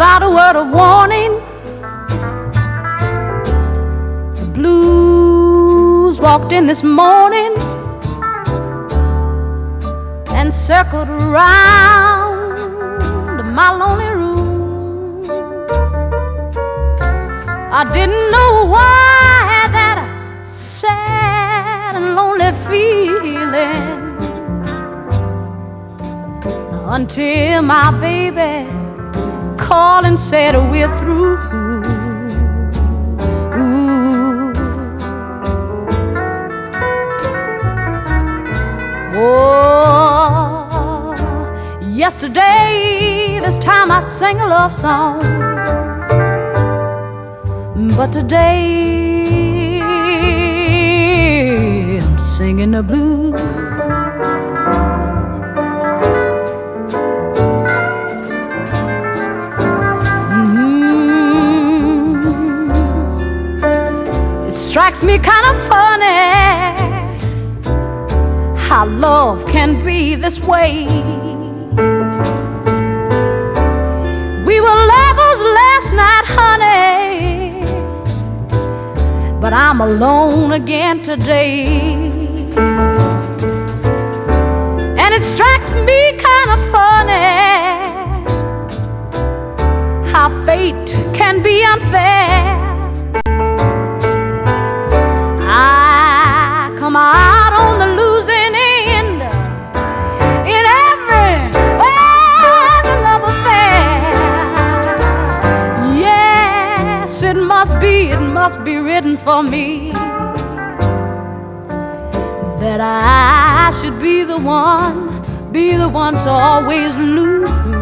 without a word of warning. The blues walked in this morning and circled around my lonely room. I didn't know why I had that sad and lonely feeling until my baby called and said we're through. Oh, yesterday this time I sang a love song, but today I'm singing the blues. It strikes me kind of funny how love can be this way. We were lovers last night, honey, but I'm alone again today. And it strikes me kind of funny how fate can be unfair. I come out on the losing end in every love affair. Yes, it must be written for me that I should be the one to always lose.